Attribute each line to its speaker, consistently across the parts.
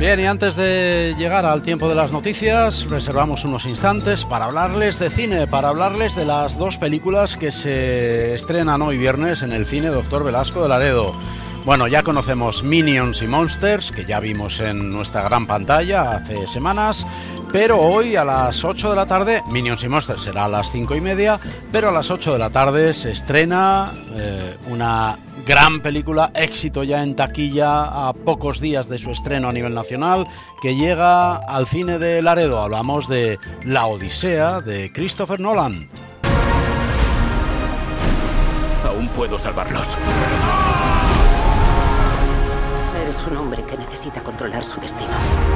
Speaker 1: Bien, y antes de llegar al tiempo de las noticias, reservamos unos instantes para hablarles de cine, para hablarles de las dos películas que se estrenan hoy viernes en el cine Dr. Velasco de Laredo. Bueno, ya conocemos Minions y Monsters, que ya vimos en nuestra gran pantalla hace semanas, pero hoy a las 8 de la tarde, Minions y Monsters será a las 5:30, pero a las 8 de la tarde se estrena una gran película, éxito ya en taquilla a pocos días de su estreno a nivel nacional, que llega al cine de Laredo. Hablamos de La Odisea de Christopher Nolan.
Speaker 2: Aún puedo salvarlos.
Speaker 3: Eres un hombre que necesita controlar su destino.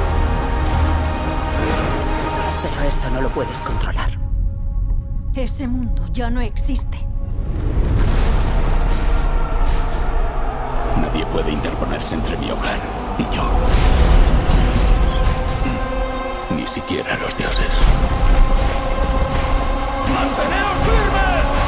Speaker 3: Pero esto no lo puedes controlar.
Speaker 4: Ese mundo ya no existe.
Speaker 2: Nadie puede interponerse entre mi hogar y yo. Ni siquiera los dioses. ¡Manteneos firmes!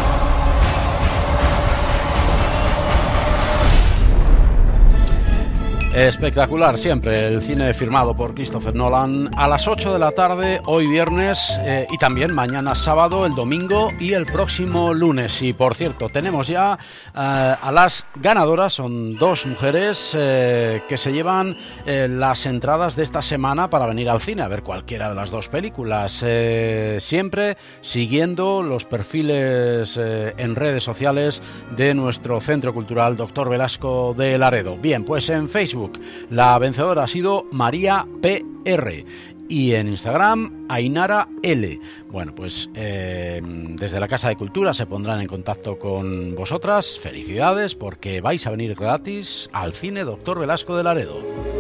Speaker 1: Espectacular siempre el cine firmado por Christopher Nolan a las 8 de la tarde, hoy viernes, y también mañana sábado, el domingo y el próximo lunes. Y por cierto, tenemos ya a las ganadoras, son dos mujeres que se llevan las entradas de esta semana para venir al cine a ver cualquiera de las dos películas, siempre siguiendo los perfiles en redes sociales de nuestro Centro Cultural Dr. Velasco de Laredo. Bien, pues en Facebook la vencedora ha sido María PR y en Instagram Ainara L. Bueno, pues desde la Casa de Cultura se pondrán en contacto con vosotras. Felicidades porque vais a venir gratis al cine Dr. Velasco de Laredo.